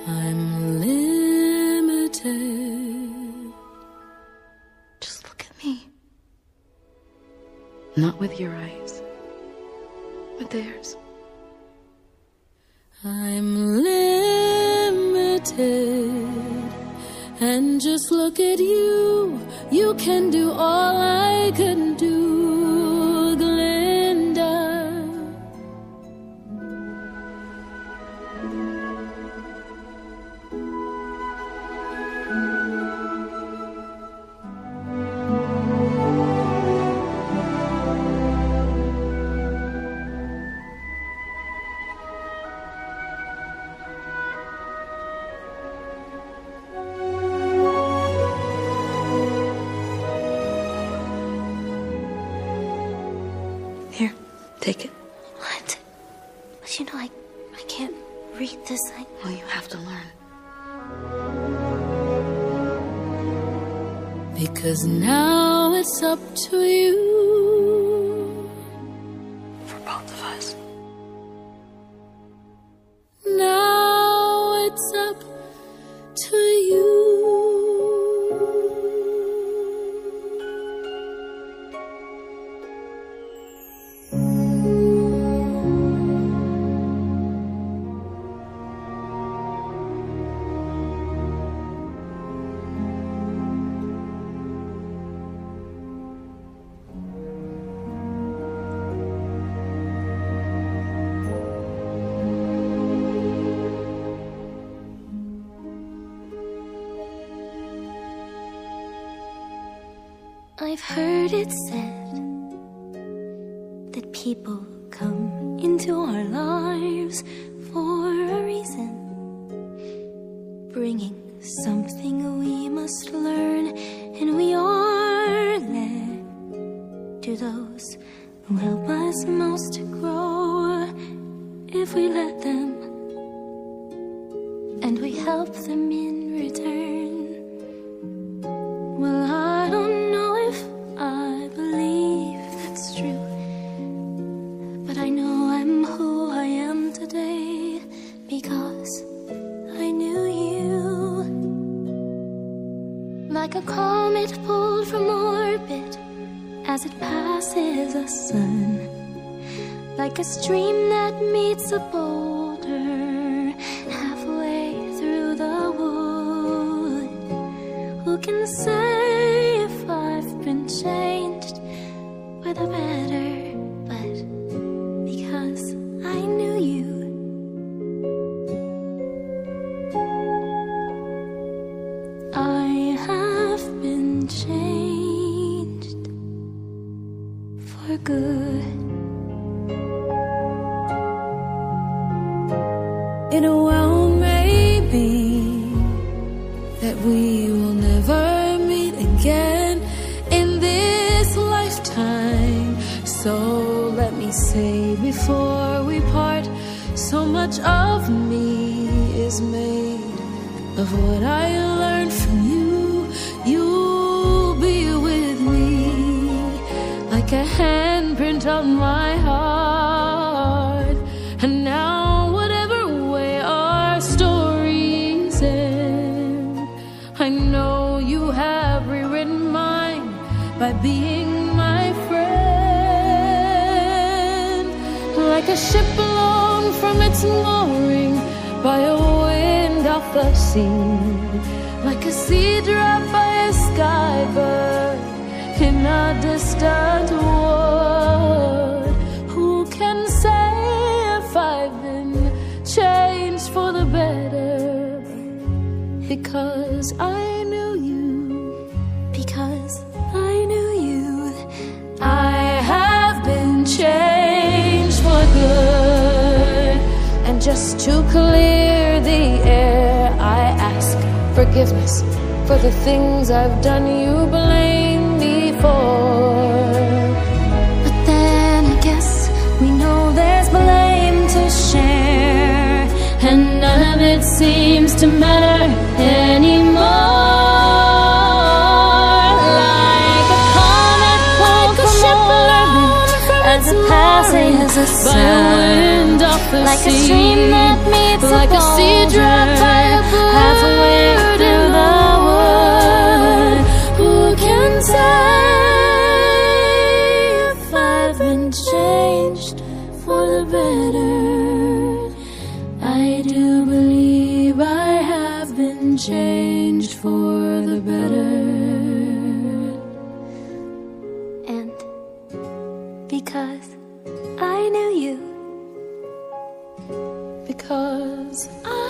I'm limited. Just look at me. Not with your eyes, with theirs. I'm limited. And just look at you. You can do all I couldn't do, Glinda. Here, take it. What? But you know, I can't read this. Well, you have to learn. Because now it's up to you. For both of us. Now it's up to you. I've heard it said that people come into our lives for a reason, bringing something we must learn, and we are led to those who help us most to grow if we let them, and we help them in return. Well, I don't know if I believe that's true, but I know I'm who I am today because I knew you. Like a comet pulled from orbit as it passes the sun, like a stream that meets a boulder halfway through the wood. Who can say if I've been changed for the better? But because I knew you, I have been changed for good. In a while, maybe that we will never meet again in this lifetime. So let me say before we part, so much of me is made of what I learned from you. You'll be with me like a handprint on my heart. And now whatever way our stories end, I know you have rewritten mine by being my friend. Like a ship blown from its mooring by a wind off the sea, like a sea drop by a skybird in a distant wood. Who can say if I've been changed for the better? Because I knew you. because I knew you. I have been changed for good. And just to clear the air, I ask forgiveness for the things I've done you blame me for. But then I guess we know there's blame to share, and none of it seems to matter anymore. Like a comet pulled from orbit as it passes a sun, By a wind off the like sea, a stream that meets like a a sea drop by a the better. I do believe I have been changed for the better. And because I knew you, because I